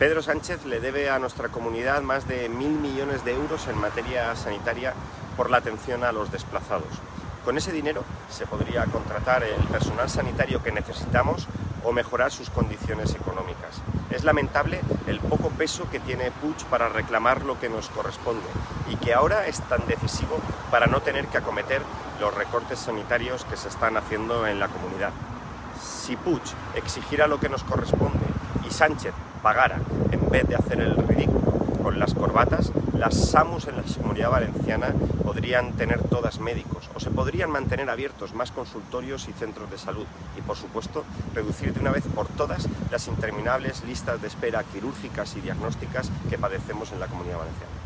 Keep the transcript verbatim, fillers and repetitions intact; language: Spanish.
Pedro Sánchez le debe a nuestra comunidad más de mil millones de euros en materia sanitaria por la atención a los desplazados. Con ese dinero se podría contratar el personal sanitario que necesitamos o mejorar sus condiciones económicas. Es lamentable el poco peso que tiene Puig para reclamar lo que nos corresponde y que ahora es tan decisivo para no tener que acometer los recortes sanitarios que se están haciendo en la comunidad. Si Puig exigiera lo que nos corresponde y Sánchez pagara en vez de hacer el ridículo con las corbatas, las SAMUs en la Comunidad Valenciana podrían tener todas médicos o se podrían mantener abiertos más consultorios y centros de salud y, por supuesto, reducir de una vez por todas las interminables listas de espera quirúrgicas y diagnósticas que padecemos en la Comunidad Valenciana.